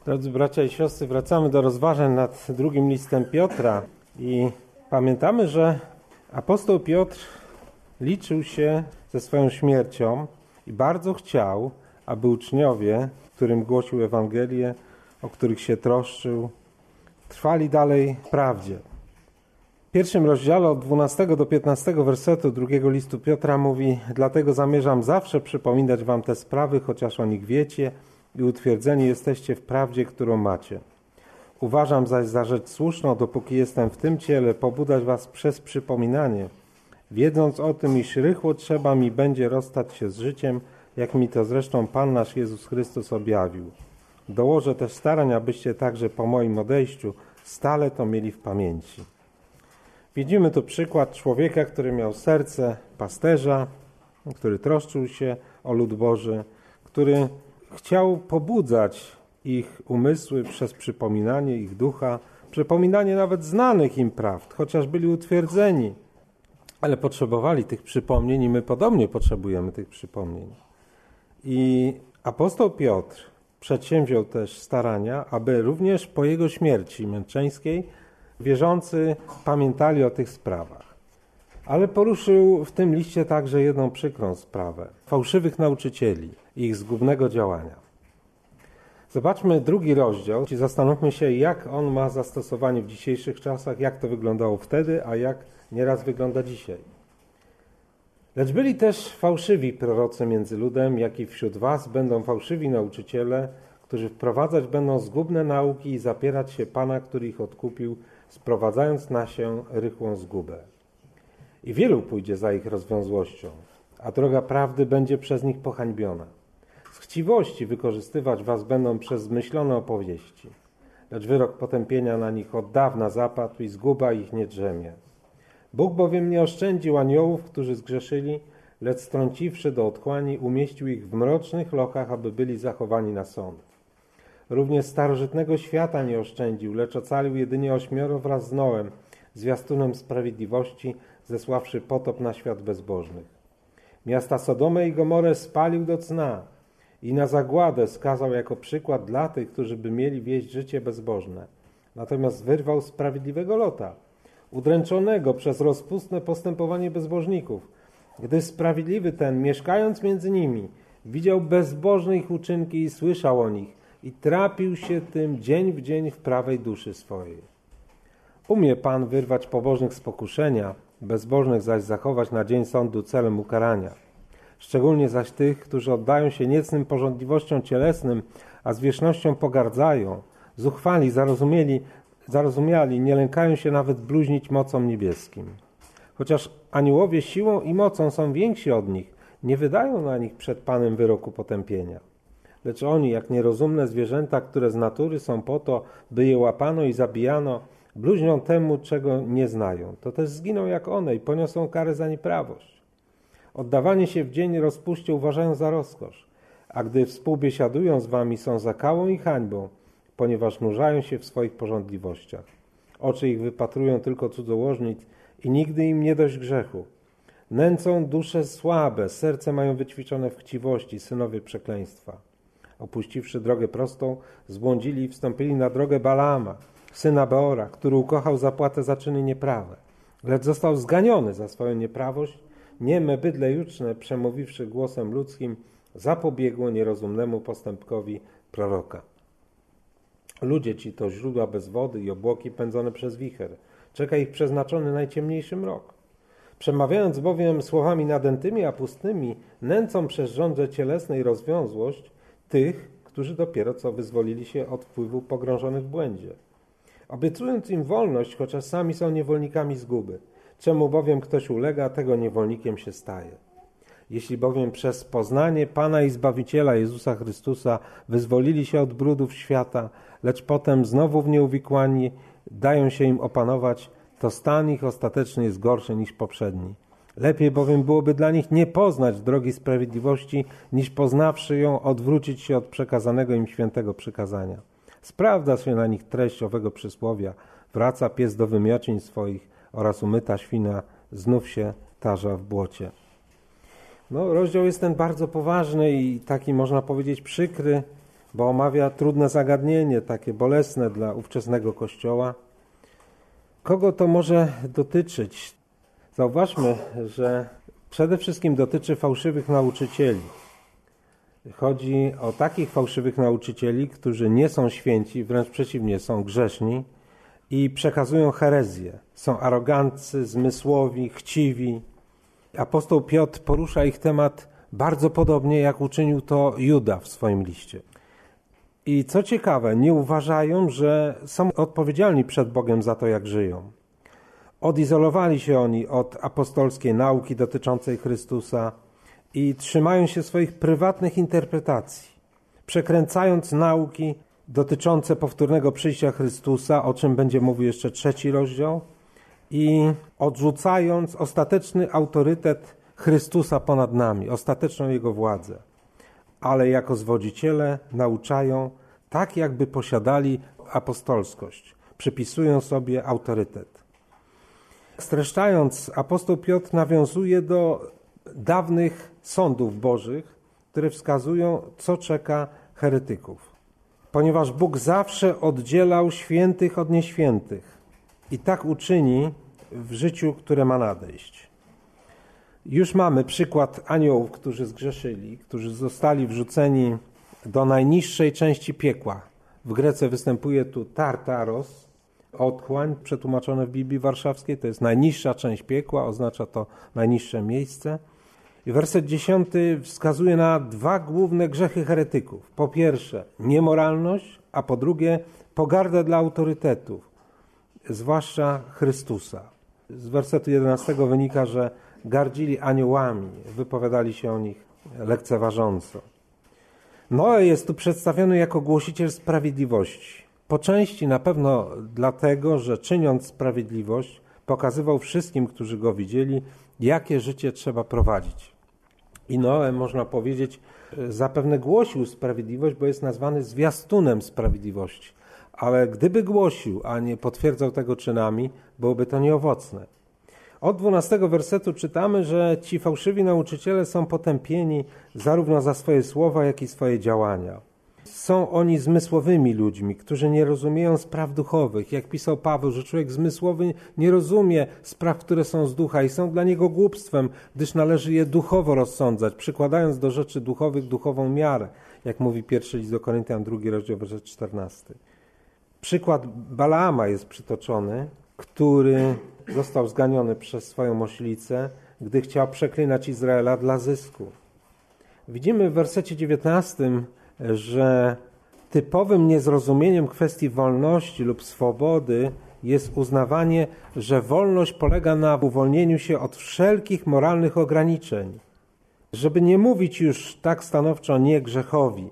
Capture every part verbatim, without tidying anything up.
Drodzy bracia i siostry, wracamy do rozważań nad drugim listem Piotra i pamiętamy, że apostoł Piotr liczył się ze swoją śmiercią i bardzo chciał, aby uczniowie, którym głosił Ewangelię, o których się troszczył, trwali dalej w prawdzie. W pierwszym rozdziale od dwunastego do piętnastego wersetu drugiego listu Piotra mówi: dlatego zamierzam zawsze przypominać wam te sprawy, chociaż o nich wiecie i utwierdzeni jesteście w prawdzie, którą macie. Uważam zaś za rzecz słuszną, dopóki jestem w tym ciele, pobudzać was przez przypominanie, wiedząc o tym, iż rychło trzeba mi będzie rozstać się z życiem, jak mi to zresztą Pan nasz Jezus Chrystus objawił. Dołożę też starań, abyście także po moim odejściu stale to mieli w pamięci. Widzimy tu przykład człowieka, który miał serce pasterza, który troszczył się o lud Boży, który chciał pobudzać ich umysły przez przypominanie ich ducha, przypominanie nawet znanych im prawd, chociaż byli utwierdzeni, ale potrzebowali tych przypomnień i my podobnie potrzebujemy tych przypomnień. I apostoł Piotr przedsięwziął też starania, aby również po jego śmierci męczeńskiej wierzący pamiętali o tych sprawach. Ale poruszył w tym liście także jedną przykrą sprawę fałszywych nauczycieli i ich zgubnego działania. Zobaczmy drugi rozdział i zastanówmy się, jak on ma zastosowanie w dzisiejszych czasach, jak to wyglądało wtedy, a jak nieraz wygląda dzisiaj. Lecz byli też fałszywi prorocy między ludem, jak i wśród was będą fałszywi nauczyciele, którzy wprowadzać będą zgubne nauki i zapierać się Pana, który ich odkupił, sprowadzając na się rychłą zgubę. I wielu pójdzie za ich rozwiązłością, a droga prawdy będzie przez nich pohańbiona. Z chciwości wykorzystywać was będą przez zmyślone opowieści, lecz wyrok potępienia na nich od dawna zapadł i zguba ich nie drzemie. Bóg bowiem nie oszczędził aniołów, którzy zgrzeszyli, lecz strąciwszy do otchłani, umieścił ich w mrocznych lochach, aby byli zachowani na sąd. Również starożytnego świata nie oszczędził, lecz ocalił jedynie ośmioro wraz z Noem, zwiastunem sprawiedliwości, zesławszy potop na świat bezbożnych. Miasta Sodomę i Gomorę spalił do cna i na zagładę skazał jako przykład dla tych, którzy by mieli wieść życie bezbożne. Natomiast wyrwał sprawiedliwego Lota, udręczonego przez rozpustne postępowanie bezbożników, gdy sprawiedliwy ten, mieszkając między nimi, widział bezbożne ich uczynki i słyszał o nich i trapił się tym dzień w dzień w prawej duszy swojej. Umie Pan wyrwać pobożnych z pokuszenia, bezbożnych zaś zachować na dzień sądu celem ukarania. Szczególnie zaś tych, którzy oddają się niecnym pożądliwościom cielesnym, a zwierzchnością pogardzają, zuchwali, zarozumieli, zarozumiali, nie lękają się nawet bluźnić mocom niebieskim. Chociaż aniołowie siłą i mocą są więksi od nich, nie wydają na nich przed Panem wyroku potępienia. Lecz oni, jak nierozumne zwierzęta, które z natury są po to, by je łapano i zabijano, bluźnią temu, czego nie znają. To też zginą jak one i poniosą karę za nieprawość. Oddawanie się w dzień rozpuście uważają za rozkosz, a gdy współbiesiadują z wami, są zakałą i hańbą, ponieważ nurzają się w swoich pożądliwościach. Oczy ich wypatrują tylko cudzołożnic i nigdy im nie dość grzechu. Nęcą dusze słabe, serce mają wyćwiczone w chciwości, synowie przekleństwa. Opuściwszy drogę prostą, zbłądzili i wstąpili na drogę Balaama, syna Beora, który ukochał zapłatę za czyny nieprawe. Lecz został zganiony za swoją nieprawość. Nieme bydle juczne, przemówiwszy głosem ludzkim, zapobiegło nierozumnemu postępkowi proroka. Ludzie ci to źródła bez wody i obłoki pędzone przez wicher. Czeka ich przeznaczony najciemniejszy mrok. Przemawiając bowiem słowami nadętymi, a pustnymi, nęcą przez żądze cielesnej rozwiązłość tych, którzy dopiero co wyzwolili się od wpływu pogrążonych w błędzie. Obiecując im wolność, chociaż sami są niewolnikami zguby. Czemu bowiem ktoś ulega, tego niewolnikiem się staje. Jeśli bowiem przez poznanie Pana i Zbawiciela Jezusa Chrystusa wyzwolili się od brudów świata, lecz potem znowu w nie uwikłani dają się im opanować, to stan ich ostateczny jest gorszy niż poprzedni. Lepiej bowiem byłoby dla nich nie poznać drogi sprawiedliwości, niż poznawszy ją odwrócić się od przekazanego im świętego przykazania. Sprawdza się na nich treść owego przysłowia, wraca pies do wymiociń swoich oraz umyta świna znów się tarza w błocie. No, rozdział jest ten bardzo poważny i taki, można powiedzieć, przykry, bo omawia trudne zagadnienie, takie bolesne dla ówczesnego Kościoła. Kogo to może dotyczyć? Zauważmy, że przede wszystkim dotyczy fałszywych nauczycieli. Chodzi o takich fałszywych nauczycieli, którzy nie są święci, wręcz przeciwnie, są grzeszni i przekazują herezję. Są aroganccy, zmysłowi, chciwi. Apostoł Piotr porusza ich temat bardzo podobnie, jak uczynił to Juda w swoim liście. I co ciekawe, nie uważają, że są odpowiedzialni przed Bogiem za to, jak żyją. Odizolowali się oni od apostolskiej nauki dotyczącej Chrystusa i trzymają się swoich prywatnych interpretacji, przekręcając nauki dotyczące powtórnego przyjścia Chrystusa, o czym będzie mówił jeszcze trzeci rozdział, i odrzucając ostateczny autorytet Chrystusa ponad nami, ostateczną Jego władzę. Ale jako zwodziciele nauczają tak, jakby posiadali apostolskość, przypisują sobie autorytet. Streszczając, apostoł Piotr nawiązuje do dawnych sądów bożych, które wskazują, co czeka heretyków. Ponieważ Bóg zawsze oddzielał świętych od nieświętych i tak uczyni w życiu, które ma nadejść. Już mamy przykład aniołów, którzy zgrzeszyli, którzy zostali wrzuceni do najniższej części piekła. W Grece występuje tu Tartaros, otchłań, przetłumaczone w Biblii Warszawskiej, to jest najniższa część piekła, oznacza to najniższe miejsce. I werset dziesiąty wskazuje na dwa główne grzechy heretyków. Po pierwsze niemoralność, a po drugie pogardę dla autorytetów, zwłaszcza Chrystusa. Z wersetu jedenastego wynika, że gardzili aniołami, wypowiadali się o nich lekceważąco. Noe jest tu przedstawiony jako głosiciel sprawiedliwości. Po części na pewno dlatego, że czyniąc sprawiedliwość, pokazywał wszystkim, którzy go widzieli, jakie życie trzeba prowadzić. I Noe, można powiedzieć, zapewne głosił sprawiedliwość, bo jest nazwany zwiastunem sprawiedliwości. Ale gdyby głosił, a nie potwierdzał tego czynami, byłoby to nieowocne. Od dwunastego wersetu czytamy, że ci fałszywi nauczyciele są potępieni zarówno za swoje słowa, jak i swoje działania. Są oni zmysłowymi ludźmi, którzy nie rozumieją spraw duchowych. Jak pisał Paweł, że człowiek zmysłowy nie rozumie spraw, które są z ducha i są dla niego głupstwem, gdyż należy je duchowo rozsądzać, przykładając do rzeczy duchowych duchową miarę, jak mówi pierwszy list do Koryntian, drugi rozdział, werset czternasty. Przykład Balaama jest przytoczony, który został zganiony przez swoją oślicę, gdy chciał przeklinać Izraela dla zysku. Widzimy w wersecie dziewiętnastym, że typowym niezrozumieniem kwestii wolności lub swobody jest uznawanie, że wolność polega na uwolnieniu się od wszelkich moralnych ograniczeń, żeby nie mówić już tak stanowczo nie grzechowi,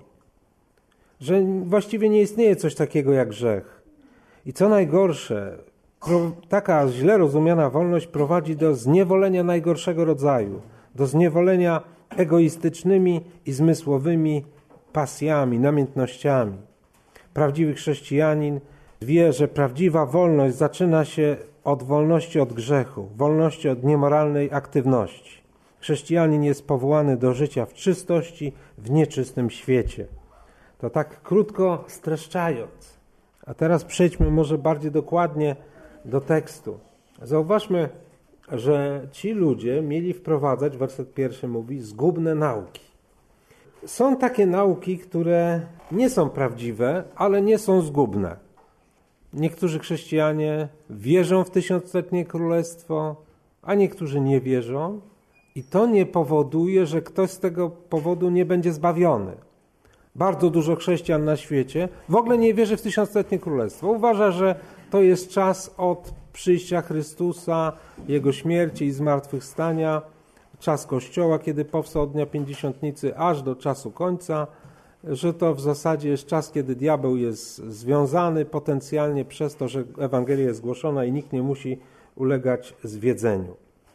że właściwie nie istnieje coś takiego jak grzech. I co najgorsze, taka źle rozumiana wolność prowadzi do zniewolenia najgorszego rodzaju, do zniewolenia egoistycznymi i zmysłowymi pasjami, namiętnościami. Prawdziwy chrześcijanin wie, że prawdziwa wolność zaczyna się od wolności od grzechu, wolności od niemoralnej aktywności. Chrześcijanin jest powołany do życia w czystości, w nieczystym świecie. To tak krótko streszczając. A teraz przejdźmy może bardziej dokładnie do tekstu. Zauważmy, że ci ludzie mieli wprowadzać, werset pierwszy mówi, zgubne nauki. Są takie nauki, które nie są prawdziwe, ale nie są zgubne. Niektórzy chrześcijanie wierzą w tysiącletnie królestwo, a niektórzy nie wierzą. I to nie powoduje, że ktoś z tego powodu nie będzie zbawiony. Bardzo dużo chrześcijan na świecie w ogóle nie wierzy w tysiącletnie królestwo. Uważa, że to jest czas od przyjścia Chrystusa, Jego śmierci i zmartwychwstania, czas Kościoła, kiedy powstał od dnia pięćdziesiątnicy, aż do czasu końca, że to w zasadzie jest czas, kiedy diabeł jest związany potencjalnie przez to, że Ewangelia jest głoszona i nikt nie musi ulegać zwiedzeniu.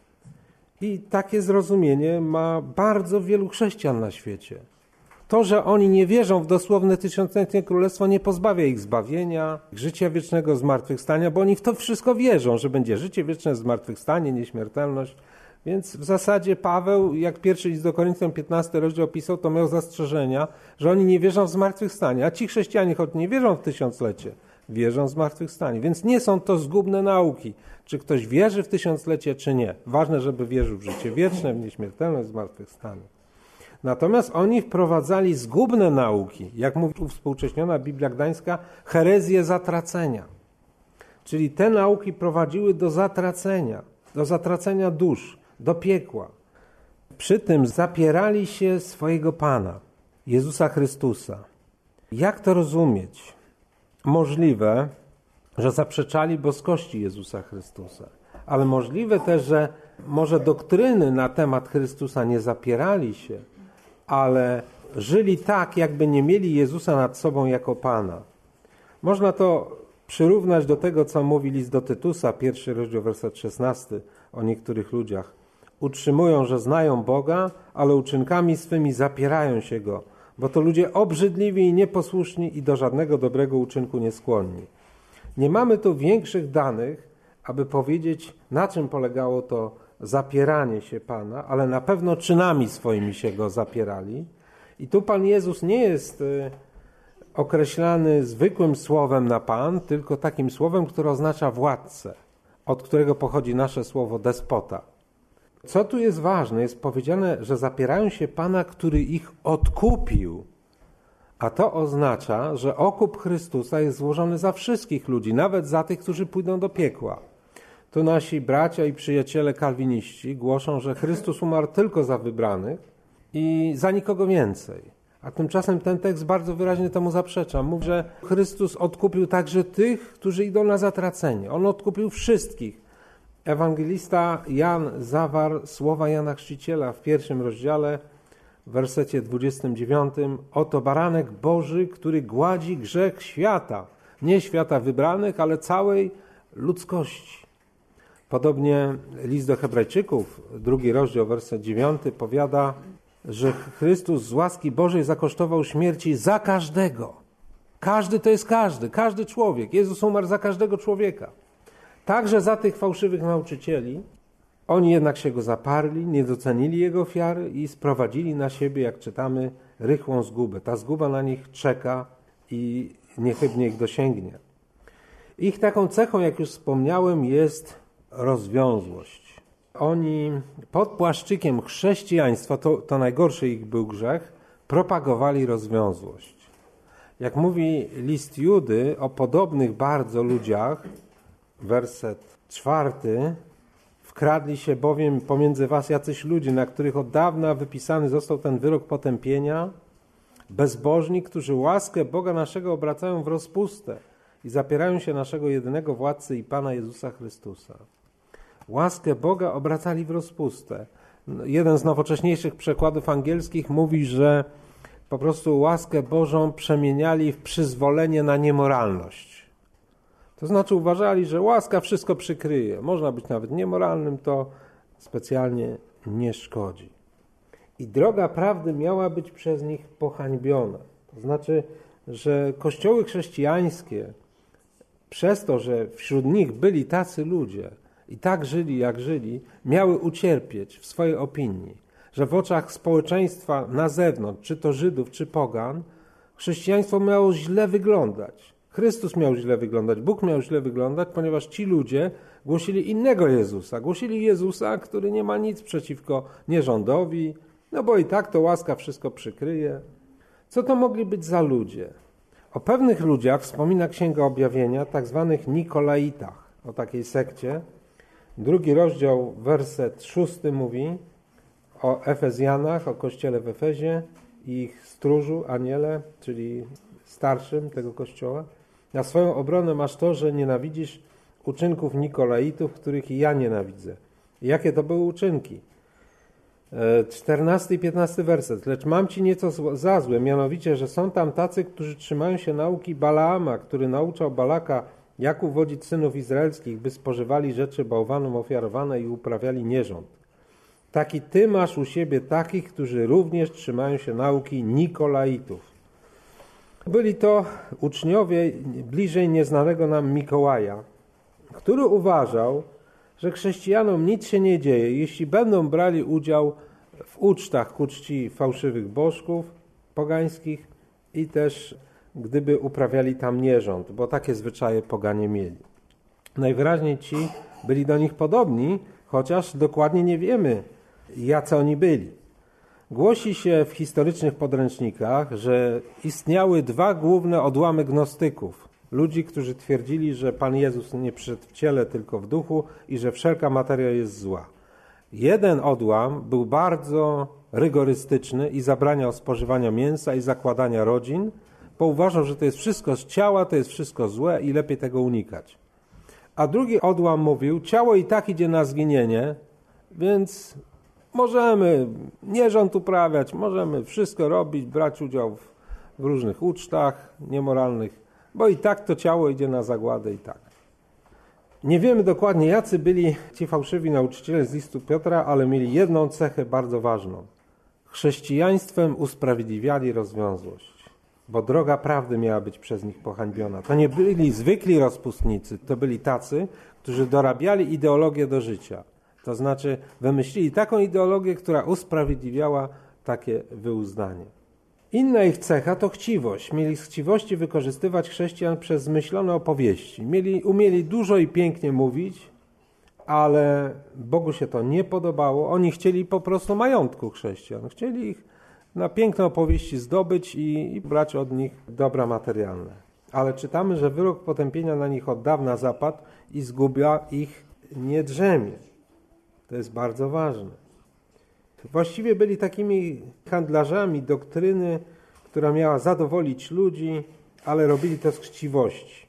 I takie zrozumienie ma bardzo wielu chrześcijan na świecie. To, że oni nie wierzą w dosłowne tysiącletnie królestwo, nie pozbawia ich zbawienia, życia wiecznego, zmartwychwstania, bo oni w to wszystko wierzą, że będzie życie wieczne, zmartwychwstanie, nieśmiertelność. Więc w zasadzie Paweł, jak pierwszy list do Koryntian, piętnasty rozdział pisał, to miał zastrzeżenia, że oni nie wierzą w zmartwychwstanie. A ci chrześcijanie, choć nie wierzą w tysiąclecie, wierzą w zmartwychwstanie. Więc nie są to zgubne nauki, czy ktoś wierzy w tysiąclecie, czy nie. Ważne, żeby wierzył w życie wieczne, w nieśmiertelność, zmartwychwstanie. Natomiast oni wprowadzali zgubne nauki, jak mówi uwspółcześniona Biblia Gdańska, herezję zatracenia. Czyli te nauki prowadziły do zatracenia, do zatracenia dusz, do piekła. Przy tym zapierali się swojego Pana, Jezusa Chrystusa. Jak to rozumieć? Możliwe, że zaprzeczali boskości Jezusa Chrystusa, ale możliwe też, że może doktryny na temat Chrystusa nie zapierali się, ale żyli tak, jakby nie mieli Jezusa nad sobą jako Pana. Można to przyrównać do tego, co mówi list do Tytusa, pierwszy rozdział, werset szesnasty, o niektórych ludziach. Utrzymują, że znają Boga, ale uczynkami swymi zapierają się Go, bo to ludzie obrzydliwi i nieposłuszni i do żadnego dobrego uczynku nie skłonni. Nie mamy tu większych danych, aby powiedzieć, na czym polegało to zapieranie się Pana, ale na pewno czynami swoimi się Go zapierali. I tu Pan Jezus nie jest określany zwykłym słowem na Pan, tylko takim słowem, które oznacza władcę, od którego pochodzi nasze słowo despota. Co tu jest ważne? Jest powiedziane, że zapierają się Pana, który ich odkupił. A to oznacza, że okup Chrystusa jest złożony za wszystkich ludzi, nawet za tych, którzy pójdą do piekła. Tu nasi bracia i przyjaciele kalwiniści głoszą, że Chrystus umarł tylko za wybranych i za nikogo więcej. A tymczasem ten tekst bardzo wyraźnie temu zaprzecza. Mówi, że Chrystus odkupił także tych, którzy idą na zatracenie. On odkupił wszystkich. Ewangelista Jan zawarł słowa Jana Chrzciciela w pierwszym rozdziale, w wersecie dwudziestym dziewiątym. Oto baranek Boży, który gładzi grzech świata. Nie świata wybranych, ale całej ludzkości. Podobnie list do Hebrajczyków, drugi rozdział, werset dziewiąty, powiada, że Chrystus z łaski Bożej zakosztował śmierci za każdego. Każdy to jest każdy, każdy człowiek. Jezus umarł za każdego człowieka. Także za tych fałszywych nauczycieli. Oni jednak się Go zaparli, nie docenili Jego ofiary i sprowadzili na siebie, jak czytamy, rychłą zgubę. Ta zguba na nich czeka i niechybnie ich dosięgnie. Ich taką cechą, jak już wspomniałem, jest rozwiązłość. Oni pod płaszczykiem chrześcijaństwa, to, to najgorszy ich był grzech, propagowali rozwiązłość. Jak mówi list Judy o podobnych bardzo ludziach, werset czwarty, wkradli się bowiem pomiędzy was jacyś ludzie, na których od dawna wypisany został ten wyrok potępienia, bezbożni, którzy łaskę Boga naszego obracają w rozpustę i zapierają się naszego jedynego władcy i Pana Jezusa Chrystusa. Łaskę Boga obracali w rozpustę. Jeden z nowocześniejszych przekładów angielskich mówi, że po prostu łaskę Bożą przemieniali w przyzwolenie na niemoralność. To znaczy uważali, że łaska wszystko przykryje. Można być nawet niemoralnym, to specjalnie nie szkodzi. I droga prawdy miała być przez nich pohańbiona. To znaczy, że kościoły chrześcijańskie, przez to, że wśród nich byli tacy ludzie, i tak żyli, jak żyli, miały ucierpieć w swojej opinii, że w oczach społeczeństwa na zewnątrz, czy to Żydów, czy pogan, chrześcijaństwo miało źle wyglądać. Chrystus miał źle wyglądać, Bóg miał źle wyglądać, ponieważ ci ludzie głosili innego Jezusa. Głosili Jezusa, który nie ma nic przeciwko nierządowi, no bo i tak to łaska wszystko przykryje. Co to mogli być za ludzie? O pewnych ludziach wspomina Księga Objawienia, tak zwanych Nikolaitach, o takiej sekcie. Drugi rozdział, werset szósty mówi o Efezjanach, o kościele w Efezie i ich stróżu, aniele, czyli starszym tego kościoła. Na swoją obronę masz to, że nienawidzisz uczynków Nikolaitów, których i ja nienawidzę. I jakie to były uczynki? czternasty i piętnasty werset. Lecz mam ci nieco za złe, mianowicie, że są tam tacy, którzy trzymają się nauki Balaama, który nauczał Balaka, jak uwodzić synów izraelskich, by spożywali rzeczy bałwanom ofiarowane i uprawiali nierząd. Taki ty masz u siebie takich, którzy również trzymają się nauki Nikolaitów. Byli to uczniowie bliżej nieznanego nam Mikołaja, który uważał, że chrześcijanom nic się nie dzieje, jeśli będą brali udział w ucztach ku czci fałszywych bożków pogańskich i też gdyby uprawiali tam nierząd, bo takie zwyczaje poganie mieli. Najwyraźniej ci byli do nich podobni, chociaż dokładnie nie wiemy, jacy oni byli. Głosi się w historycznych podręcznikach, że istniały dwa główne odłamy gnostyków. Ludzi, którzy twierdzili, że Pan Jezus nie przyszedł w ciele, tylko w duchu i że wszelka materia jest zła. Jeden odłam był bardzo rygorystyczny i zabraniał spożywania mięsa i zakładania rodzin, bo uważał, że to jest wszystko z ciała, to jest wszystko złe i lepiej tego unikać. A drugi odłam mówił, ciało i tak idzie na zginienie, więc możemy nierząd uprawiać, możemy wszystko robić, brać udział w, w różnych ucztach niemoralnych, bo i tak to ciało idzie na zagładę i tak. Nie wiemy dokładnie, jacy byli ci fałszywi nauczyciele z listu Piotra, ale mieli jedną cechę bardzo ważną. Chrześcijaństwem usprawiedliwiali rozwiązłość, bo droga prawdy miała być przez nich pohańbiona. To nie byli zwykli rozpustnicy, to byli tacy, którzy dorabiali ideologię do życia. To znaczy wymyślili taką ideologię, która usprawiedliwiała takie wyuzdanie. Inna ich cecha to chciwość. Mieli z chciwości wykorzystywać chrześcijan przez zmyślone opowieści. Mieli, umieli dużo i pięknie mówić, ale Bogu się to nie podobało. Oni chcieli po prostu majątku chrześcijan. Chcieli ich na piękne opowieści zdobyć i, i brać od nich dobra materialne. Ale czytamy, że wyrok potępienia na nich od dawna zapadł i zguba ich nie drzemie. To jest bardzo ważne. Właściwie byli takimi handlarzami doktryny, która miała zadowolić ludzi, ale robili to z chciwości.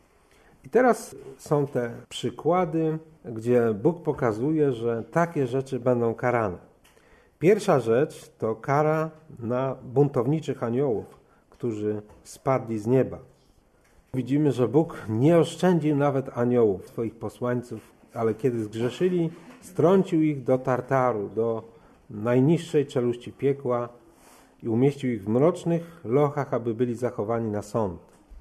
I teraz są te przykłady, gdzie Bóg pokazuje, że takie rzeczy będą karane. Pierwsza rzecz to kara na buntowniczych aniołów, którzy spadli z nieba. Widzimy, że Bóg nie oszczędził nawet aniołów, swoich posłańców, ale kiedy zgrzeszyli, strącił ich do Tartaru, do najniższej czeluści piekła i umieścił ich w mrocznych lochach, aby byli zachowani na sąd.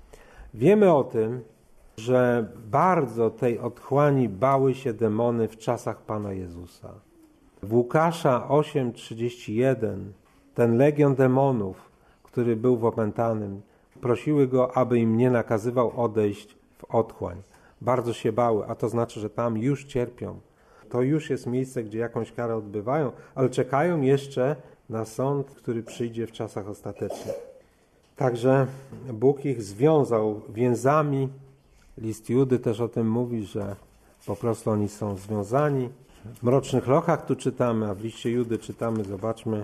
Wiemy o tym, że bardzo tej otchłani bały się demony w czasach Pana Jezusa. W Łukasza osiem trzydzieści jeden ten legion demonów, który był w opętanym, prosiły go, aby im nie nakazywał odejść w otchłań. Bardzo się bały, a to znaczy, że tam już cierpią. To już jest miejsce, gdzie jakąś karę odbywają, ale czekają jeszcze na sąd, który przyjdzie w czasach ostatecznych. Także Bóg ich związał więzami. List Judy też o tym mówi, że po prostu oni są związani. W mrocznych lochach tu czytamy, a w liście Judy czytamy, zobaczmy,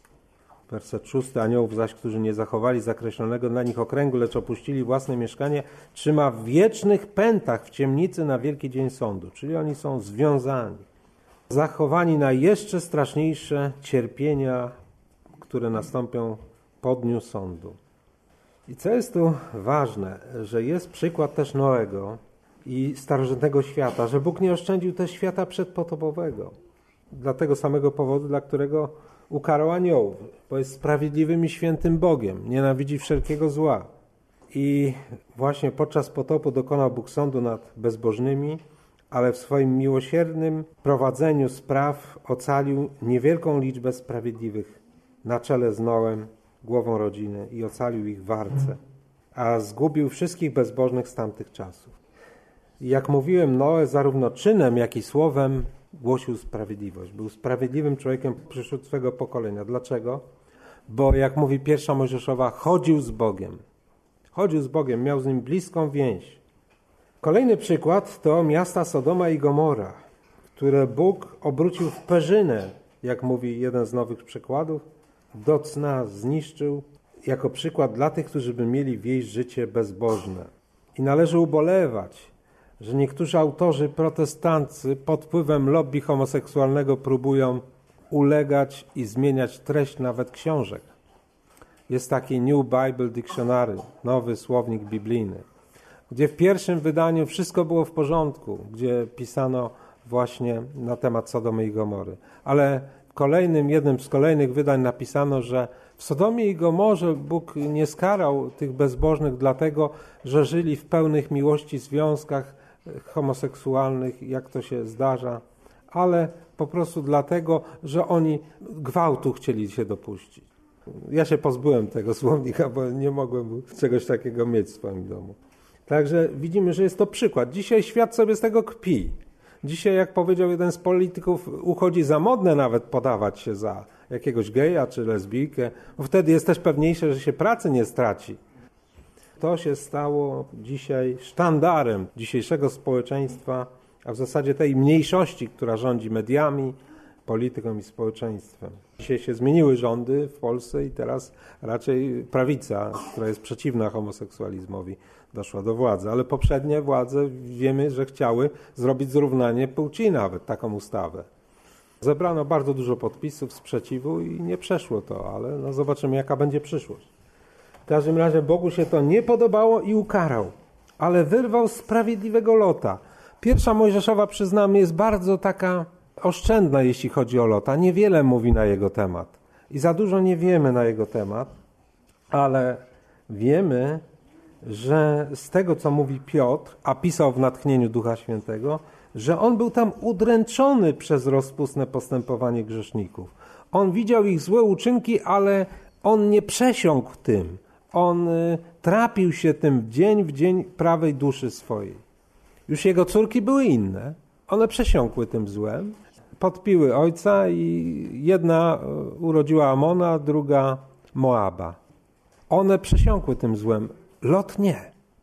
werset szósty. Aniołów zaś, którzy nie zachowali zakreślonego dla nich okręgu, lecz opuścili własne mieszkanie, trzyma w wiecznych pętach w ciemnicy na wielki dzień sądu. Czyli oni są związani, zachowani na jeszcze straszniejsze cierpienia, które nastąpią po dniu sądu. I co jest tu ważne, że jest przykład też Noego i starożytnego świata, że Bóg nie oszczędził też świata przedpotopowego. Dla tego samego powodu, dla którego ukarał aniołów, bo jest sprawiedliwym i świętym Bogiem, nienawidzi wszelkiego zła. I właśnie podczas potopu dokonał Bóg sądu nad bezbożnymi, ale w swoim miłosiernym prowadzeniu spraw ocalił niewielką liczbę sprawiedliwych na czele z Noem, głową rodziny, i ocalił ich w arce, a zgubił wszystkich bezbożnych z tamtych czasów. I jak mówiłem, Noe zarówno czynem, jak i słowem głosił sprawiedliwość. Był sprawiedliwym człowiekiem wśród swego pokolenia. Dlaczego? Bo jak mówi pierwsza Mojżeszowa, chodził z Bogiem. Chodził z Bogiem, miał z Nim bliską więź. Kolejny przykład to miasta Sodoma i Gomora, które Bóg obrócił w perzynę, jak mówi jeden z nowych przykładów, do cna zniszczył, jako przykład dla tych, którzy by mieli wieść życie bezbożne. I należy ubolewać, że niektórzy autorzy protestancy pod wpływem lobby homoseksualnego próbują ulegać i zmieniać treść nawet książek. Jest taki New Bible Dictionary, nowy słownik biblijny, gdzie w pierwszym wydaniu wszystko było w porządku, gdzie pisano właśnie na temat Sodomy i Gomory. Ale w kolejnym, jednym z kolejnych wydań napisano, że w Sodomie i Gomorze Bóg nie skarał tych bezbożnych dlatego, że żyli w pełnych miłości związkach homoseksualnych, jak to się zdarza, ale po prostu dlatego, że oni gwałtu chcieli się dopuścić. Ja się pozbyłem tego słownika, bo nie mogłem czegoś takiego mieć w swoim domu. Także widzimy, że jest to przykład. Dzisiaj świat sobie z tego kpi. Dzisiaj, jak powiedział jeden z polityków, uchodzi za modne nawet podawać się za jakiegoś geja czy lesbijkę, bo wtedy jest też pewniejsze, że się pracy nie straci. To się stało dzisiaj sztandarem dzisiejszego społeczeństwa, a w zasadzie tej mniejszości, która rządzi mediami, polityką i społeczeństwem. Dzisiaj się zmieniły rządy w Polsce i teraz raczej prawica, która jest przeciwna homoseksualizmowi, doszła do władzy. Ale poprzednie władze wiemy, że chciały zrobić zrównanie płci nawet, taką ustawę. Zebrano bardzo dużo podpisów sprzeciwu i nie przeszło to, ale no zobaczymy, jaka będzie przyszłość. W każdym razie Bogu się to nie podobało i ukarał, ale wyrwał sprawiedliwego Lota. Pierwsza Mojżeszowa, przyznamy, jest bardzo taka oszczędna, jeśli chodzi o Lota. Niewiele mówi na jego temat i za dużo nie wiemy na jego temat, ale wiemy, że z tego, co mówi Piotr, a pisał w natchnieniu Ducha Świętego, że on był tam udręczony przez rozpustne postępowanie grzeszników. On widział ich złe uczynki, ale on nie przesiąkł tym. On y, trapił się tym dzień w dzień prawej duszy swojej. Już jego córki były inne. One przesiąkły tym złem. Podpiły ojca i jedna urodziła Amona, druga Moaba. One przesiąkły tym złem. Lot nie.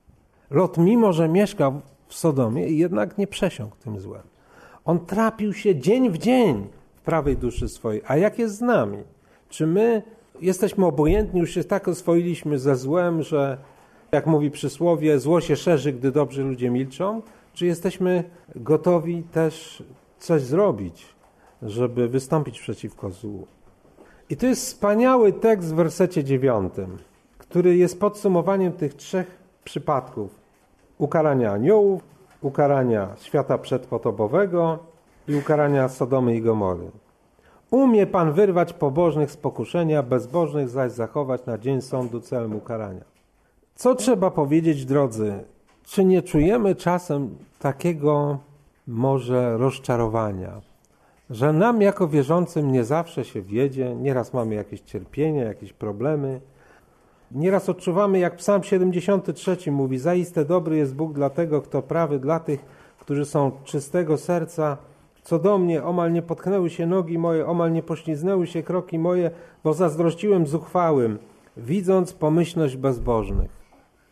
Lot, mimo że mieszkał w Sodomie, jednak nie przesiąkł tym złem. On trapił się dzień w dzień w prawej duszy swojej. A jak jest z nami? Czy my jesteśmy obojętni, już się tak oswoiliśmy ze złem, że jak mówi przysłowie, zło się szerzy, gdy dobrzy ludzie milczą? Czy jesteśmy gotowi też coś zrobić, żeby wystąpić przeciwko złu? I to jest wspaniały tekst w wersecie dziewiątym, który jest podsumowaniem tych trzech przypadków. Ukarania aniołów, ukarania świata przedpotopowego i ukarania Sodomy i Gomory. Umie Pan wyrwać pobożnych z pokuszenia, bezbożnych zaś zachować na dzień sądu celem ukarania. Co trzeba powiedzieć, drodzy? Czy nie czujemy czasem takiego może rozczarowania, że nam jako wierzącym nie zawsze się wiedzie, nieraz mamy jakieś cierpienia, jakieś problemy. Nieraz odczuwamy, jak Psalm siedemdziesiąty trzeci mówi, zaiste dobry jest Bóg dla tego, kto prawy, dla tych, którzy są czystego serca. Co do mnie, omal nie potknęły się nogi moje, omal nie pośliznęły się kroki moje, bo zazdrościłem zuchwałym, widząc pomyślność bezbożnych.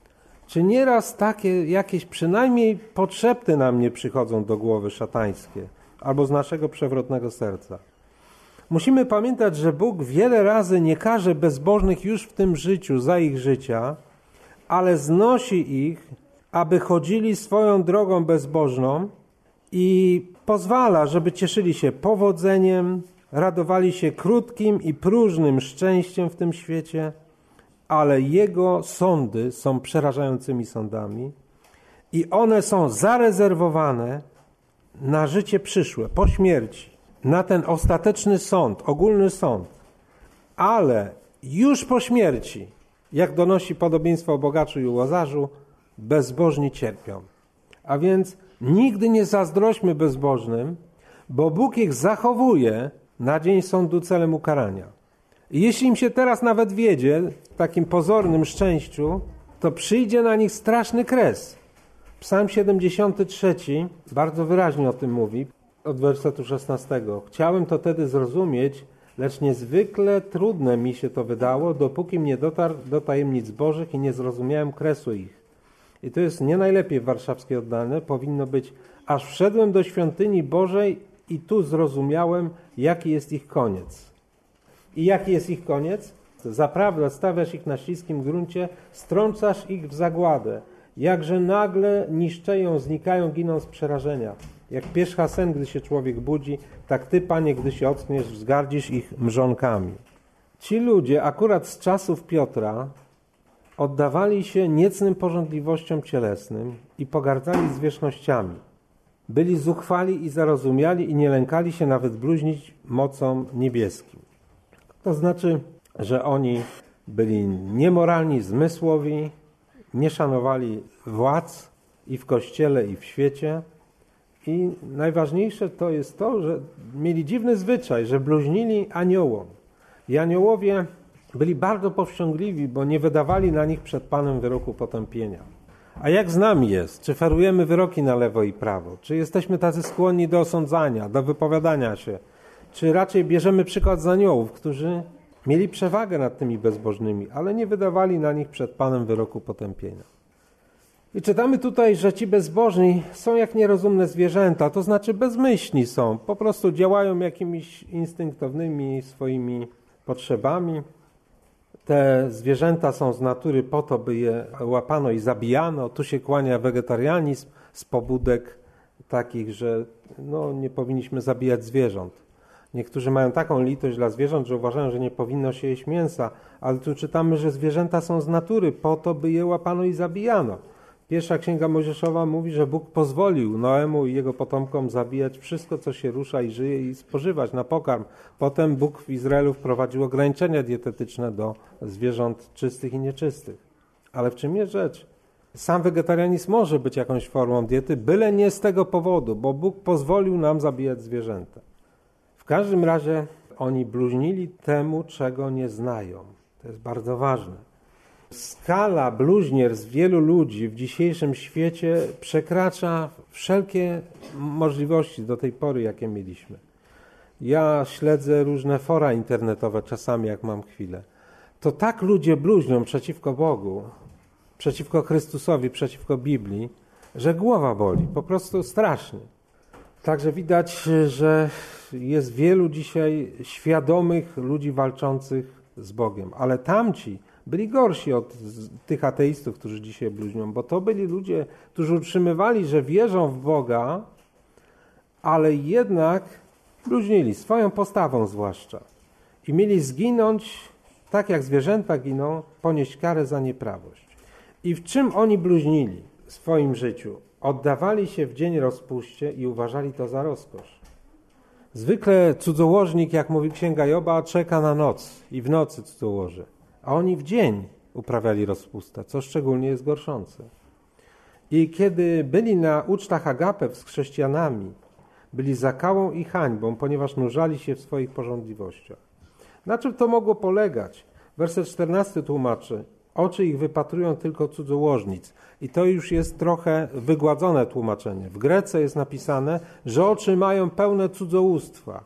Czy nieraz takie jakieś przynajmniej podszepty nam nie przychodzą do głowy szatańskie albo z naszego przewrotnego serca? Musimy pamiętać, że Bóg wiele razy nie karze bezbożnych już w tym życiu za ich życia, ale znosi ich, aby chodzili swoją drogą bezbożną i pozwala, żeby cieszyli się powodzeniem, radowali się krótkim i próżnym szczęściem w tym świecie, ale Jego sądy są przerażającymi sądami i one są zarezerwowane na życie przyszłe, po śmierci, na ten ostateczny sąd, ogólny sąd. Ale już po śmierci, jak donosi podobieństwo o bogaczu i o Łazarzu, bezbożni cierpią. A więc nigdy nie zazdrośćmy bezbożnym, bo Bóg ich zachowuje na dzień sądu celem ukarania. I jeśli im się teraz nawet wiedzie w takim pozornym szczęściu, to przyjdzie na nich straszny kres. Psalm siedemdziesiąty trzeci bardzo wyraźnie o tym mówi, od wersetu szesnastego. Chciałem to wtedy zrozumieć, lecz niezwykle trudne mi się to wydało, dopóki nie dotarł do tajemnic Bożych i nie zrozumiałem kresu ich. I to jest nie najlepiej w warszawskiej oddane, powinno być, aż wszedłem do świątyni Bożej i tu zrozumiałem, jaki jest ich koniec. I jaki jest ich koniec? Zaprawdę stawiasz ich na śliskim gruncie, strącasz ich w zagładę. Jakże nagle niszczeją, znikają, giną z przerażenia. Jak pierzcha sen, gdy się człowiek budzi, tak Ty, Panie, gdy się ockniesz, wzgardzisz ich mrzonkami. Ci ludzie akurat z czasów Piotra oddawali się niecnym pożądliwościom cielesnym i pogardzali zwierzchnościami. Byli zuchwali i zarozumiali i nie lękali się nawet bluźnić mocą niebieskim. To znaczy, że oni byli niemoralni, zmysłowi, nie szanowali władz i w Kościele, i w świecie. I najważniejsze to jest to, że mieli dziwny zwyczaj, że bluźnili aniołom. I aniołowie byli bardzo powściągliwi, bo nie wydawali na nich przed Panem wyroku potępienia. A jak z nami jest? Czy ferujemy wyroki na lewo i prawo? Czy jesteśmy tacy skłonni do osądzania, do wypowiadania się? Czy raczej bierzemy przykład z aniołów, którzy mieli przewagę nad tymi bezbożnymi, ale nie wydawali na nich przed Panem wyroku potępienia? I czytamy tutaj, że ci bezbożni są jak nierozumne zwierzęta, to znaczy bezmyślni są, po prostu działają jakimiś instynktownymi swoimi potrzebami. Te zwierzęta są z natury po to, by je łapano i zabijano. Tu się kłania wegetarianizm z pobudek takich, że no, nie powinniśmy zabijać zwierząt. Niektórzy mają taką litość dla zwierząt, że uważają, że nie powinno się jeść mięsa, ale tu czytamy, że zwierzęta są z natury po to, by je łapano i zabijano. Pierwsza Księga Mojżeszowa mówi, że Bóg pozwolił Noemu i jego potomkom zabijać wszystko, co się rusza i żyje i spożywać na pokarm. Potem Bóg w Izraelu wprowadził ograniczenia dietetyczne do zwierząt czystych i nieczystych. Ale w czym jest rzecz? Sam wegetarianizm może być jakąś formą diety, byle nie z tego powodu, bo Bóg pozwolił nam zabijać zwierzęta. W każdym razie oni bluźnili temu, czego nie znają. To jest bardzo ważne. Skala bluźnierstw wielu ludzi w dzisiejszym świecie przekracza wszelkie możliwości do tej pory, jakie mieliśmy. Ja śledzę różne fora internetowe czasami, jak mam chwilę. To tak ludzie bluźnią przeciwko Bogu, przeciwko Chrystusowi, przeciwko Biblii, że głowa boli, po prostu strasznie. Także widać, że jest wielu dzisiaj świadomych ludzi walczących z Bogiem, ale tamci byli gorsi od tych ateistów, którzy dzisiaj bluźnią, bo to byli ludzie, którzy utrzymywali, że wierzą w Boga, ale jednak bluźnili, swoją postawą zwłaszcza. I mieli zginąć, tak jak zwierzęta giną, ponieść karę za nieprawość. I w czym oni bluźnili w swoim życiu? Oddawali się w dzień rozpuście i uważali to za rozkosz. Zwykle cudzołożnik, jak mówi Księga Joba, czeka na noc i w nocy cudzołoży. A oni w dzień uprawiali rozpustę, co szczególnie jest gorszące. I kiedy byli na ucztach agape z chrześcijanami, byli zakałą i hańbą, ponieważ nurzali się w swoich pożądliwościach. Na czym to mogło polegać? Werset czternasty tłumaczy: oczy ich wypatrują tylko cudzołożnic. I to już jest trochę wygładzone tłumaczenie. W Grece jest napisane, że oczy mają pełne cudzołóstwa.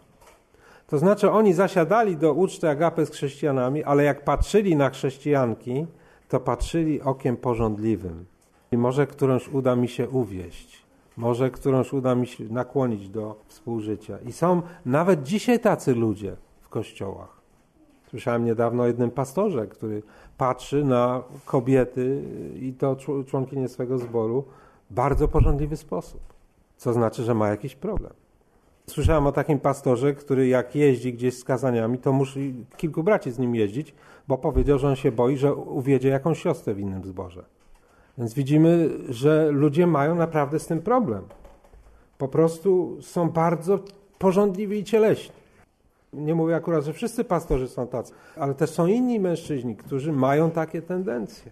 To znaczy oni zasiadali do uczty agape z chrześcijanami, ale jak patrzyli na chrześcijanki, to patrzyli okiem pożądliwym. I może którąś uda mi się uwieść, może którąś uda mi się nakłonić do współżycia. I są nawet dzisiaj tacy ludzie w kościołach. Słyszałem niedawno o jednym pastorze, który patrzy na kobiety i to członkinie swego zboru w bardzo pożądliwy sposób. Co znaczy, że ma jakiś problem. Słyszałem o takim pastorze, który jak jeździ gdzieś z kazaniami, to musi kilku braci z nim jeździć, bo powiedział, że on się boi, że uwiedzie jakąś siostrę w innym zborze. Więc widzimy, że ludzie mają naprawdę z tym problem. Po prostu są bardzo pożądliwi i cieleśni. Nie mówię akurat, że wszyscy pastorzy są tacy, ale też są inni mężczyźni, którzy mają takie tendencje.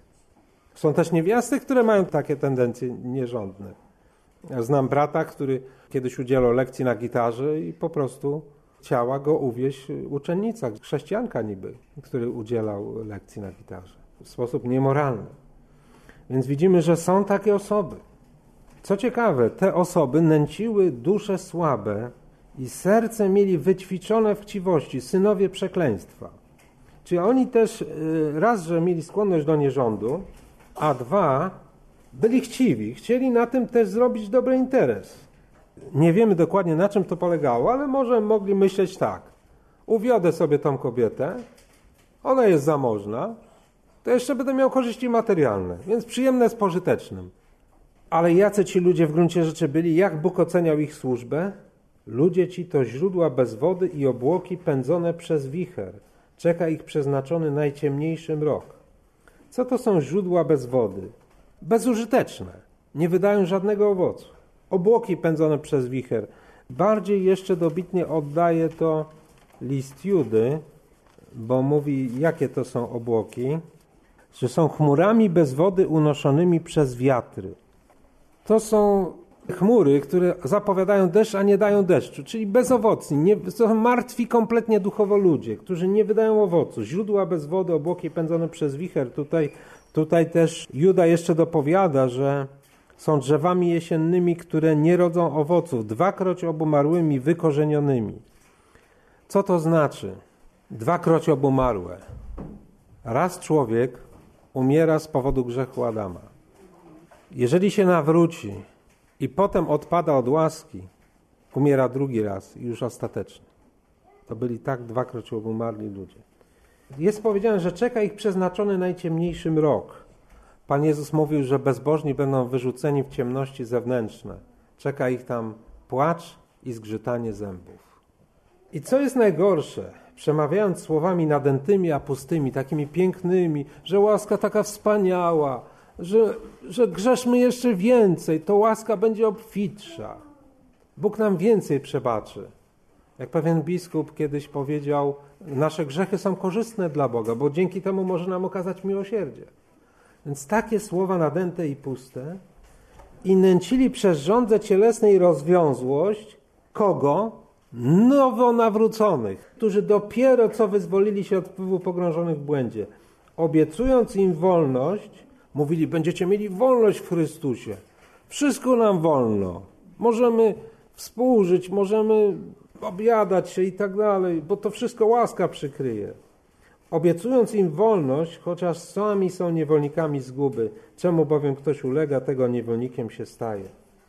Są też niewiasty, które mają takie tendencje nierządne. Ja znam brata, który kiedyś udzielał lekcji na gitarze i po prostu chciała go uwieść uczennica, chrześcijanka niby, który udzielał lekcji na gitarze w sposób niemoralny. Więc widzimy, że są takie osoby. Co ciekawe, te osoby nęciły dusze słabe i serce mieli wyćwiczone w chciwości, synowie przekleństwa. Czyli oni też raz, że mieli skłonność do nierządu, a dwa, byli chciwi. Chcieli na tym też zrobić dobry interes. Nie wiemy dokładnie, na czym to polegało, ale może mogli myśleć tak. Uwiodę sobie tą kobietę, ona jest zamożna, to jeszcze będę miał korzyści materialne, więc przyjemne z pożytecznym. Ale jacy ci ludzie w gruncie rzeczy byli? Jak Bóg oceniał ich służbę? Ludzie ci to źródła bez wody i obłoki pędzone przez wicher. Czeka ich przeznaczony najciemniejszy mrok. Co to są źródła bez wody? Bezużyteczne. Nie wydają żadnego owocu. Obłoki pędzone przez wicher. Bardziej jeszcze dobitnie oddaje to list Judy, bo mówi, jakie to są obłoki, że są chmurami bez wody unoszonymi przez wiatry. to są chmury, które zapowiadają deszcz, a nie dają deszczu, czyli bezowocni. Nie, to są martwi kompletnie duchowo ludzie, którzy nie wydają owocu. Źródła bez wody, obłoki pędzone przez wicher. Tutaj, tutaj też Juda jeszcze dopowiada, że są drzewami jesiennymi, które nie rodzą owoców, dwakroć obumarłymi, wykorzenionymi. Co to znaczy? Dwakroć obumarłe. Raz człowiek umiera z powodu grzechu Adama. Jeżeli się nawróci i potem odpada od łaski, umiera drugi raz i już ostatecznie. To byli tak dwakroć obumarli ludzie. Jest powiedziane, że czeka ich przeznaczony najciemniejszy mrok. Pan Jezus mówił, że bezbożni będą wyrzuceni w ciemności zewnętrzne. Czeka ich tam płacz i zgrzytanie zębów. I co jest najgorsze, przemawiając słowami nadętymi, a pustymi, takimi pięknymi, że łaska taka wspaniała, że, że grzeszmy jeszcze więcej, to łaska będzie obfitsza. Bóg nam więcej przebaczy. Jak pewien biskup kiedyś powiedział, nasze grzechy są korzystne dla Boga, bo dzięki temu może nam okazać miłosierdzie. Więc takie słowa nadęte i puste i nęcili przez żądzę cielesnej rozwiązłość kogo? Nowo nawróconych, którzy dopiero co wyzwolili się od wpływu pogrążonych w błędzie. Obiecując im wolność, mówili, będziecie mieli wolność w Chrystusie. Wszystko nam wolno. Możemy współżyć, możemy objadać się i tak dalej, bo to wszystko łaska przykryje. Obiecując im wolność, chociaż sami są niewolnikami zguby, czemu bowiem ktoś ulega, tego niewolnikiem się staje.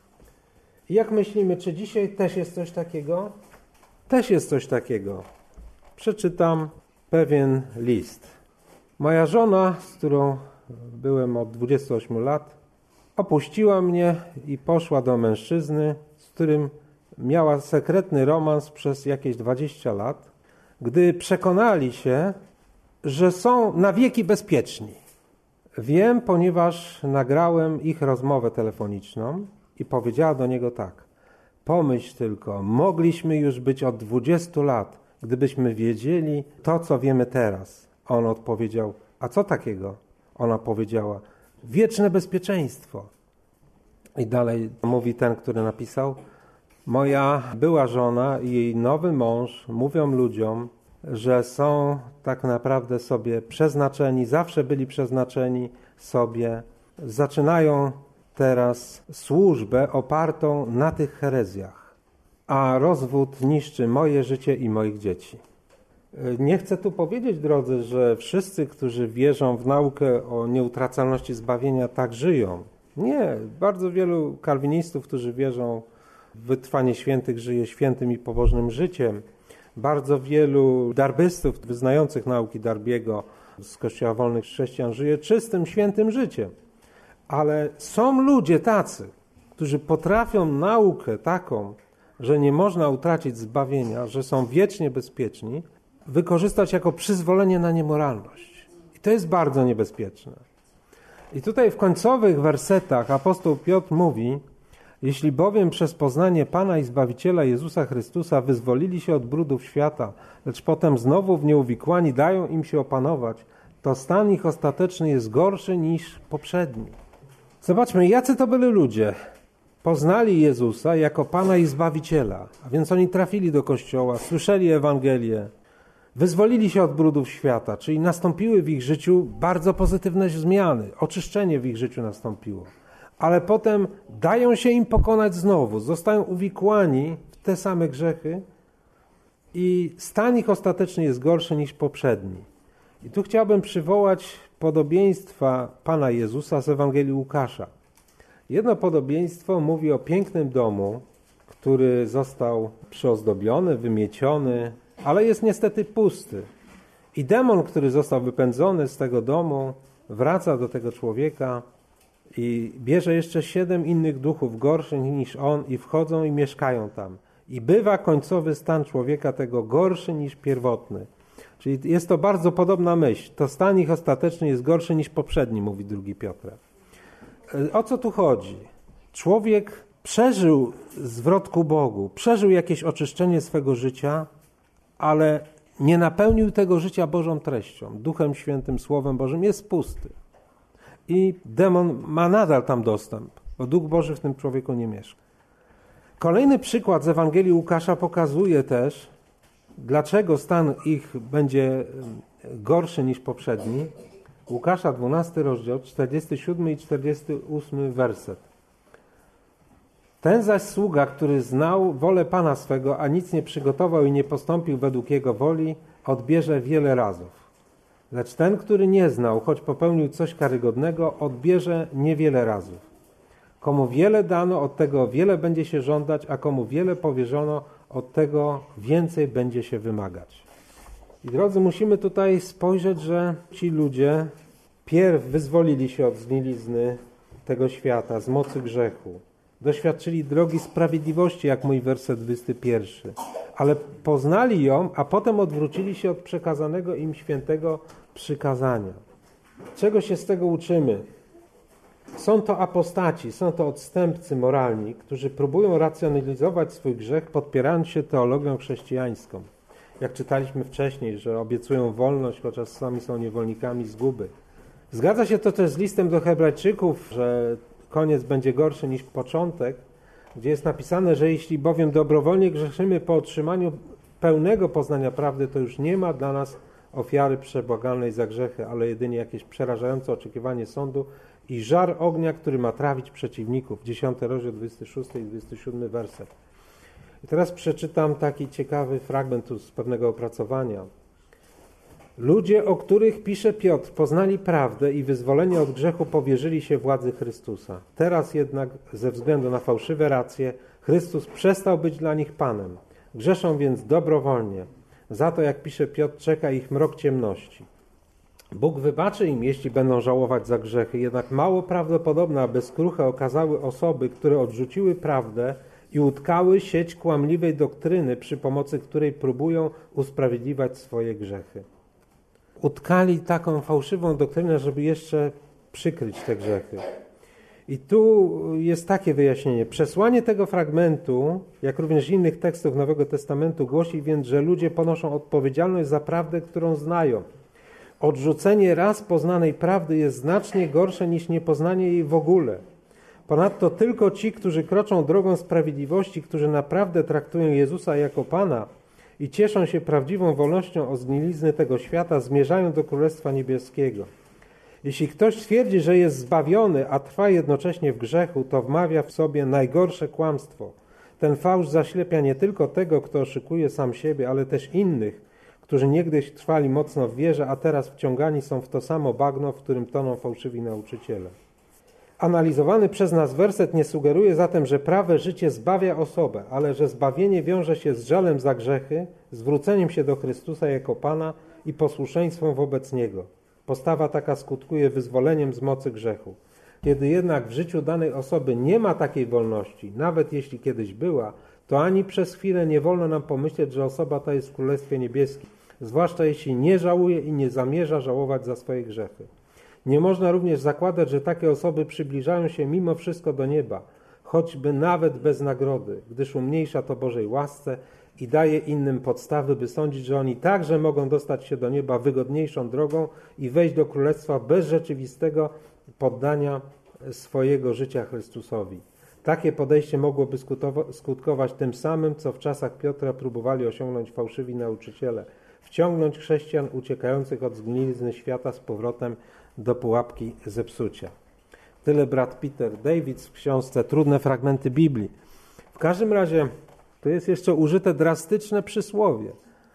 I jak myślimy, czy dzisiaj też jest coś takiego? Też jest coś takiego. Przeczytam pewien list. Moja żona, z którą byłem od dwudziestu ośmiu lat, opuściła mnie i poszła do mężczyzny, z którym miała sekretny romans przez jakieś dwadzieścia lat, gdy przekonali się, że są na wieki bezpieczni. Wiem, ponieważ nagrałem ich rozmowę telefoniczną i powiedziała do niego tak. Pomyśl tylko, mogliśmy już być od dwudziestu lat, gdybyśmy wiedzieli to, co wiemy teraz. On odpowiedział, a co takiego? Ona powiedziała, wieczne bezpieczeństwo. I dalej mówi ten, który napisał, moja była żona i jej nowy mąż mówią ludziom, że są tak naprawdę sobie przeznaczeni, zawsze byli przeznaczeni sobie, zaczynają teraz służbę opartą na tych herezjach, a rozwód niszczy moje życie i moich dzieci. Nie chcę tu powiedzieć, drodzy, że wszyscy, którzy wierzą w naukę o nieutracalności zbawienia, tak żyją. Nie, bardzo wielu kalwinistów, którzy wierzą w wytrwanie świętych, żyje świętym i pobożnym życiem. Bardzo wielu darbystów wyznających nauki Darbiego z Kościoła Wolnych Chrześcijan żyje czystym, świętym życiem. Ale są ludzie tacy, którzy potrafią naukę taką, że nie można utracić zbawienia, że są wiecznie bezpieczni, wykorzystać jako przyzwolenie na niemoralność. I to jest bardzo niebezpieczne. I tutaj w końcowych wersetach apostoł Piotr mówi, jeśli bowiem przez poznanie Pana i Zbawiciela Jezusa Chrystusa wyzwolili się od brudów świata, lecz potem znowu w nieuwikłani dają im się opanować, to stan ich ostateczny jest gorszy niż poprzedni. Zobaczmy, jacy to byli ludzie. Poznali Jezusa jako Pana i Zbawiciela, a więc oni trafili do Kościoła, słyszeli Ewangelię, wyzwolili się od brudów świata, czyli nastąpiły w ich życiu bardzo pozytywne zmiany, oczyszczenie w ich życiu nastąpiło. Ale potem dają się im pokonać znowu, zostają uwikłani w te same grzechy i stan ich ostateczny jest gorszy niż poprzedni. I tu chciałbym przywołać podobieństwa Pana Jezusa z Ewangelii Łukasza. Jedno podobieństwo mówi o pięknym domu, który został przyozdobiony, wymieciony, ale jest niestety pusty. I demon, który został wypędzony z tego domu, wraca do tego człowieka i bierze jeszcze siedem innych duchów gorszych niż on i wchodzą i mieszkają tam. I bywa końcowy stan człowieka tego gorszy niż pierwotny. Czyli jest to bardzo podobna myśl. To stan ich ostateczny jest gorszy niż poprzedni, mówi drugi Piotr. O co tu chodzi? Człowiek przeżył zwrot ku Bogu, przeżył jakieś oczyszczenie swego życia, ale nie napełnił tego życia Bożą treścią, Duchem Świętym, Słowem Bożym, jest pusty. I demon ma nadal tam dostęp, bo Duch Boży w tym człowieku nie mieszka. Kolejny przykład z Ewangelii Łukasza pokazuje też, dlaczego stan ich będzie gorszy niż poprzedni. Łukasza dwunasty rozdział, czterdziesty siódmy i czterdziesty ósmy werset. Ten zaś sługa, który znał wolę Pana swego, a nic nie przygotował i nie postąpił według jego woli, odbierze wiele razów. Lecz ten, który nie znał, choć popełnił coś karygodnego, odbierze niewiele razów. Komu wiele dano, od tego wiele będzie się żądać, a komu wiele powierzono, od tego więcej będzie się wymagać. I drodzy, musimy tutaj spojrzeć, że ci ludzie pierw wyzwolili się od zgnilizny tego świata, z mocy grzechu. Doświadczyli drogi sprawiedliwości, jak mój werset dwudziesty pierwszy. Ale poznali ją, a potem odwrócili się od przekazanego im świętego przykazania. Czego się z tego uczymy? Są to apostaci, są to odstępcy moralni, którzy próbują racjonalizować swój grzech, podpierając się teologią chrześcijańską. Jak czytaliśmy wcześniej, że obiecują wolność, chociaż sami są niewolnikami zguby. Zgadza się to też z listem do Hebrajczyków, że koniec będzie gorszy niż początek, gdzie jest napisane, że jeśli bowiem dobrowolnie grzeszymy po otrzymaniu pełnego poznania prawdy, to już nie ma dla nas ofiary przebłagalnej za grzechy, ale jedynie jakieś przerażające oczekiwanie sądu i żar ognia, który ma trawić przeciwników. dziesiąty rozdział, dwudziesty szósty i dwudziesty siódmy werset. I teraz przeczytam taki ciekawy fragment tu z pewnego opracowania. Ludzie, o których pisze Piotr, poznali prawdę i wyzwolenie od grzechu powierzyli się władzy Chrystusa. Teraz jednak ze względu na fałszywe racje Chrystus przestał być dla nich Panem. Grzeszą więc dobrowolnie. Za to, jak pisze Piotr, czeka ich mrok ciemności. Bóg wybaczy im, jeśli będą żałować za grzechy, jednak mało prawdopodobne, aby skruche okazały osoby, które odrzuciły prawdę i utkały sieć kłamliwej doktryny, przy pomocy której próbują usprawiedliwiać swoje grzechy. Utkali taką fałszywą doktrynę, żeby jeszcze przykryć te grzechy. I tu jest takie wyjaśnienie. Przesłanie tego fragmentu, jak również innych tekstów Nowego Testamentu, głosi więc, że ludzie ponoszą odpowiedzialność za prawdę, którą znają. Odrzucenie raz poznanej prawdy jest znacznie gorsze niż niepoznanie jej w ogóle. Ponadto tylko ci, którzy kroczą drogą sprawiedliwości, którzy naprawdę traktują Jezusa jako Pana i cieszą się prawdziwą wolnością od zgnilizny tego świata, zmierzają do Królestwa Niebieskiego. Jeśli ktoś twierdzi, że jest zbawiony, a trwa jednocześnie w grzechu, to wmawia w sobie najgorsze kłamstwo. Ten fałsz zaślepia nie tylko tego, kto oszukuje sam siebie, ale też innych, którzy niegdyś trwali mocno w wierze, a teraz wciągani są w to samo bagno, w którym toną fałszywi nauczyciele. Analizowany przez nas werset nie sugeruje zatem, że prawe życie zbawia osobę, ale że zbawienie wiąże się z żalem za grzechy, zwróceniem się do Chrystusa jako Pana i posłuszeństwem wobec Niego. Postawa taka skutkuje wyzwoleniem z mocy grzechu. Kiedy jednak w życiu danej osoby nie ma takiej wolności, nawet jeśli kiedyś była, to ani przez chwilę nie wolno nam pomyśleć, że osoba ta jest w Królestwie Niebieskim, zwłaszcza jeśli nie żałuje i nie zamierza żałować za swoje grzechy. Nie można również zakładać, że takie osoby przybliżają się mimo wszystko do nieba, choćby nawet bez nagrody, gdyż umniejsza to Bożej łasce i daje innym podstawy, by sądzić, że oni także mogą dostać się do nieba wygodniejszą drogą i wejść do Królestwa bez rzeczywistego poddania swojego życia Chrystusowi. Takie podejście mogłoby skutkować tym samym, co w czasach Piotra próbowali osiągnąć fałszywi nauczyciele, wciągnąć chrześcijan uciekających od zgnilizny świata z powrotem do pułapki zepsucia. Tyle brat Peter Davids w książce Trudne fragmenty Biblii. W każdym razie tu jest jeszcze użyte drastyczne przysłowie.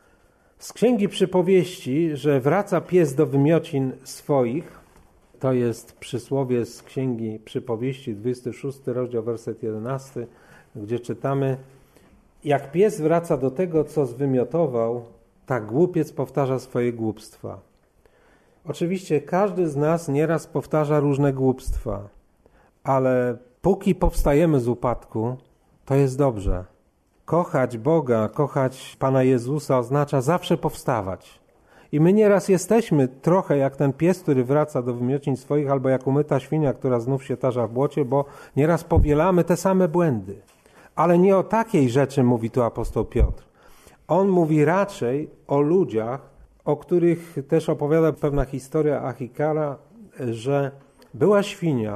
Z Księgi Przypowieści, że wraca pies do wymiocin swoich, to jest przysłowie z Księgi Przypowieści, dwudziesty szósty rozdział, werset jedenasty, gdzie czytamy: jak pies wraca do tego, co zwymiotował, tak głupiec powtarza swoje głupstwa. Oczywiście każdy z nas nieraz powtarza różne głupstwa, ale póki powstajemy z upadku, to jest dobrze. Kochać Boga, kochać Pana Jezusa oznacza zawsze powstawać. I my nieraz jesteśmy trochę jak ten pies, który wraca do wymiocin swoich, albo jak umyta świnia, która znów się tarza w błocie, bo nieraz powielamy te same błędy. Ale nie o takiej rzeczy mówi tu apostoł Piotr. On mówi raczej o ludziach, o których też opowiada pewna historia Achikara, że była świnia,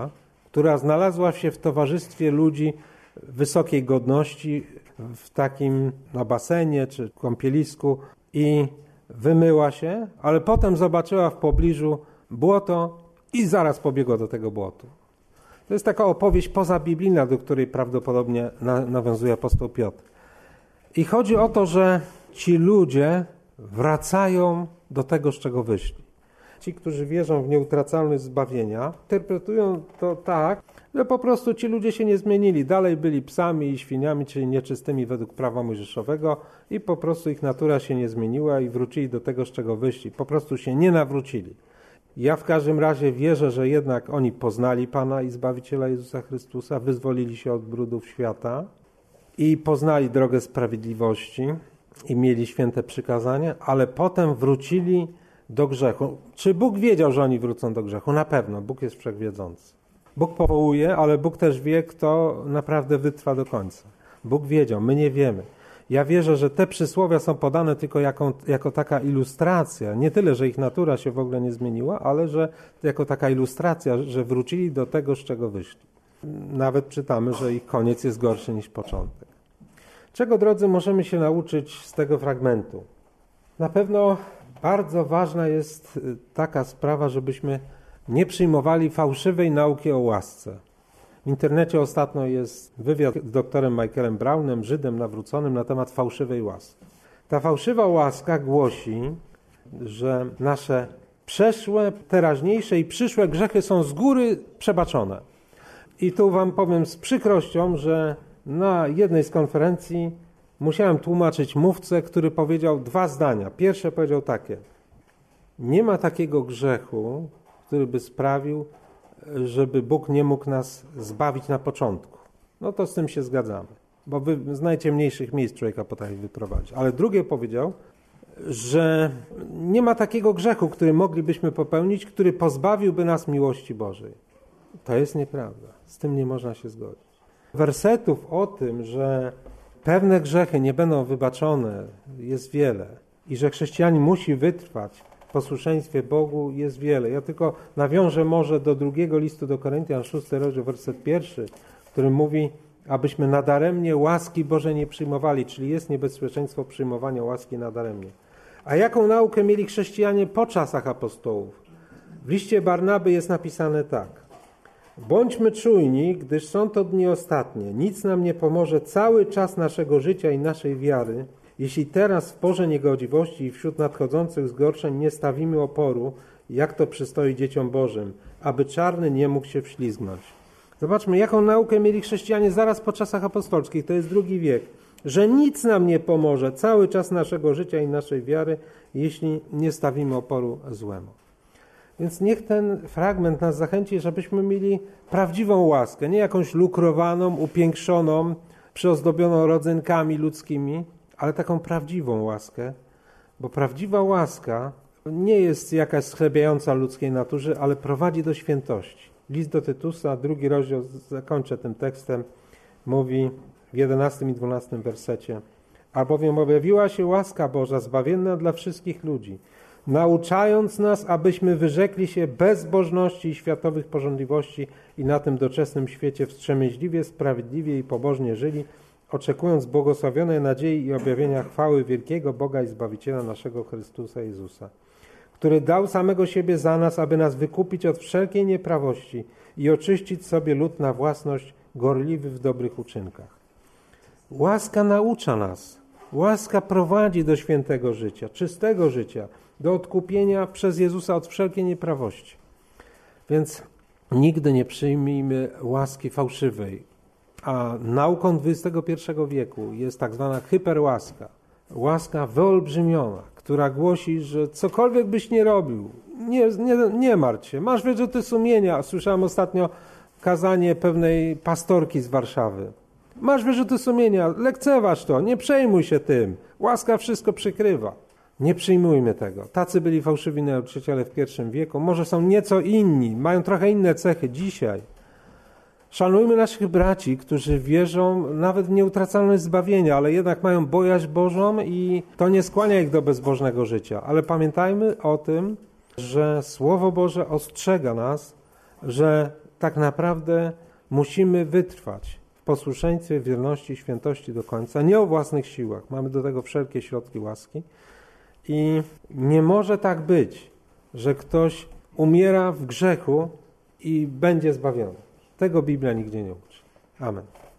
która znalazła się w towarzystwie ludzi wysokiej godności w takim na basenie czy kąpielisku i wymyła się, ale potem zobaczyła w pobliżu błoto i zaraz pobiegła do tego błotu. To jest taka opowieść pozabiblijna, do której prawdopodobnie na, nawiązuje apostoł Piotr. I chodzi o to, że ci ludzie wracają do tego, z czego wyszli. Ci, którzy wierzą w nieutracalność zbawienia, interpretują to tak, że po prostu ci ludzie się nie zmienili. Dalej byli psami i świniami, czyli nieczystymi według prawa mojżeszowego i po prostu ich natura się nie zmieniła i wrócili do tego, z czego wyszli. Po prostu się nie nawrócili. Ja w każdym razie wierzę, że jednak oni poznali Pana i Zbawiciela Jezusa Chrystusa, wyzwolili się od brudów świata i poznali drogę sprawiedliwości i mieli święte przykazania, ale potem wrócili do grzechu. Czy Bóg wiedział, że oni wrócą do grzechu? Na pewno. Bóg jest wszechwiedzący. Bóg powołuje, ale Bóg też wie, kto naprawdę wytrwa do końca. Bóg wiedział, my nie wiemy. Ja wierzę, że te przysłowia są podane tylko jako, jako taka ilustracja. Nie tyle, że ich natura się w ogóle nie zmieniła, ale że jako taka ilustracja, że wrócili do tego, z czego wyszli. Nawet czytamy, że ich koniec jest gorszy niż początek. Czego, drodzy, możemy się nauczyć z tego fragmentu? Na pewno bardzo ważna jest taka sprawa, żebyśmy nie przyjmowali fałszywej nauki o łasce. W internecie ostatnio jest wywiad z doktorem Michaelem Brownem, Żydem nawróconym, na temat fałszywej łaski. Ta fałszywa łaska głosi, że nasze przeszłe, teraźniejsze i przyszłe grzechy są z góry przebaczone. I tu wam powiem z przykrością, że na jednej z konferencji musiałem tłumaczyć mówcę, który powiedział dwa zdania. Pierwsze powiedział takie: nie ma takiego grzechu, który by sprawił, żeby Bóg nie mógł nas zbawić na początku. No to z tym się zgadzamy, bo wy z najciemniejszych miejsc człowieka potrafi wyprowadzić. Ale drugie powiedział, że nie ma takiego grzechu, który moglibyśmy popełnić, który pozbawiłby nas miłości Bożej. To jest nieprawda. Z tym nie można się zgodzić. Wersetów o tym, że pewne grzechy nie będą wybaczone, jest wiele i że chrześcijanin musi wytrwać w posłuszeństwie Bogu, jest wiele. Ja tylko nawiążę może do drugiego listu do Koryntian, szósty rozdział, werset pierwszy, w którym mówi, abyśmy nadaremnie łaski Bożej nie przyjmowali, czyli jest niebezpieczeństwo przyjmowania łaski nadaremnie. A jaką naukę mieli chrześcijanie po czasach apostołów? W liście Barnaby jest napisane tak: bądźmy czujni, gdyż są to dni ostatnie. Nic nam nie pomoże cały czas naszego życia i naszej wiary, jeśli teraz w porze niegodziwości i wśród nadchodzących zgorszeń nie stawimy oporu, jak to przystoi dzieciom Bożym, aby czarny nie mógł się wślizgnąć. Zobaczmy, jaką naukę mieli chrześcijanie zaraz po czasach apostolskich, to jest drugi wiek, że nic nam nie pomoże cały czas naszego życia i naszej wiary, jeśli nie stawimy oporu złemu. Więc niech ten fragment nas zachęci, żebyśmy mieli prawdziwą łaskę, nie jakąś lukrowaną, upiększoną, przyozdobioną rodzynkami ludzkimi, ale taką prawdziwą łaskę, bo prawdziwa łaska nie jest jakaś schlebiająca ludzkiej naturze, ale prowadzi do świętości. List do Tytusa, drugi rozdział, zakończę tym tekstem, mówi w jedenastym i dwunastym wersecie: albowiem objawiła się łaska Boża zbawienna dla wszystkich ludzi, nauczając nas, abyśmy wyrzekli się bezbożności i światowych pożądliwości i na tym doczesnym świecie wstrzemięźliwie, sprawiedliwie i pobożnie żyli, oczekując błogosławionej nadziei i objawienia chwały wielkiego Boga i Zbawiciela naszego Chrystusa Jezusa, który dał samego siebie za nas, aby nas wykupić od wszelkiej nieprawości i oczyścić sobie lud na własność, gorliwy w dobrych uczynkach. Łaska naucza nas. Łaska prowadzi do świętego życia, czystego życia, do odkupienia przez Jezusa od wszelkiej nieprawości. Więc nigdy nie przyjmijmy łaski fałszywej. A nauką dwudziestego pierwszego wieku jest tak zwana hyperłaska. Łaska wyolbrzymiona, która głosi, że cokolwiek byś nie robił, nie, nie, nie martw się, masz wyrzuty sumienia. Słyszałem ostatnio kazanie pewnej pastorki z Warszawy. Masz wyrzuty sumienia, lekceważ to, nie przejmuj się tym. Łaska wszystko przykrywa. Nie przyjmujmy tego. Tacy byli fałszywi nauczyciele w pierwszym wieku. Może są nieco inni, mają trochę inne cechy dzisiaj. Szanujmy naszych braci, którzy wierzą nawet w nieutracalność zbawienia, ale jednak mają bojaźń Bożą i to nie skłania ich do bezbożnego życia. Ale pamiętajmy o tym, że Słowo Boże ostrzega nas, że tak naprawdę musimy wytrwać w posłuszeństwie, wierności, świętości do końca, nie o własnych siłach. Mamy do tego wszelkie środki łaski. I nie może tak być, że ktoś umiera w grzechu i będzie zbawiony. Tego Biblia nigdzie nie uczy. Amen.